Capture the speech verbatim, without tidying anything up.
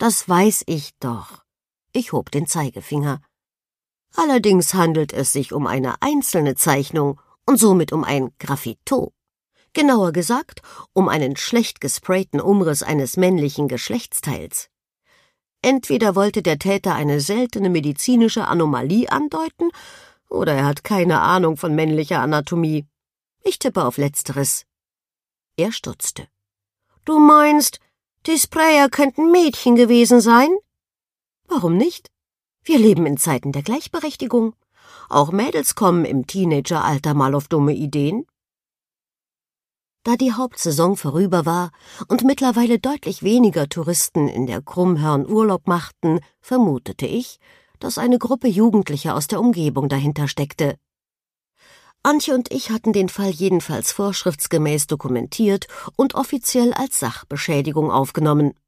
Das weiß ich doch. Ich hob den Zeigefinger. Allerdings handelt es sich um eine einzelne Zeichnung und somit um ein Graffito. Genauer gesagt, um einen schlecht gesprayten Umriss eines männlichen Geschlechtsteils. Entweder wollte der Täter eine seltene medizinische Anomalie andeuten, oder er hat keine Ahnung von männlicher Anatomie. Ich tippe auf Letzteres. Er stutzte. »Du meinst, die Sprayer könnten Mädchen gewesen sein?« »Warum nicht? Wir leben in Zeiten der Gleichberechtigung. Auch Mädels kommen im Teenageralter mal auf dumme Ideen.« Da die Hauptsaison vorüber war und mittlerweile deutlich weniger Touristen in der Krummhörn Urlaub machten, vermutete ich, dass eine Gruppe Jugendlicher aus der Umgebung dahinter steckte. Antje und ich hatten den Fall jedenfalls vorschriftsgemäß dokumentiert und offiziell als Sachbeschädigung aufgenommen.